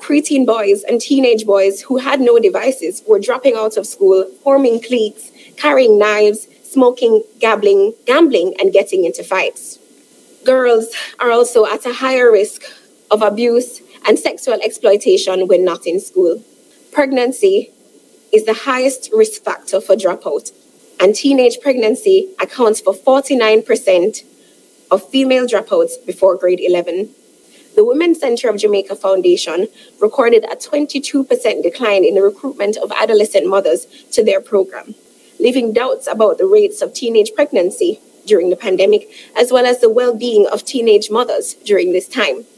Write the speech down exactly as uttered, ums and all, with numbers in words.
preteen boys and teenage boys who had no devices were dropping out of school, forming cliques, carrying knives, smoking, gambling, gambling, and getting into fights. Girls are also at a higher risk of abuse and sexual exploitation when not in school. Pregnancy is the highest risk factor for dropout, and teenage pregnancy accounts for forty-nine percent of female dropouts before grade eleven. The Women's Centre of Jamaica Foundation recorded a twenty-two percent decline in the recruitment of adolescent mothers to their program, leaving doubts about the rates of teenage pregnancy during the pandemic, as well as the well-being of teenage mothers during this time.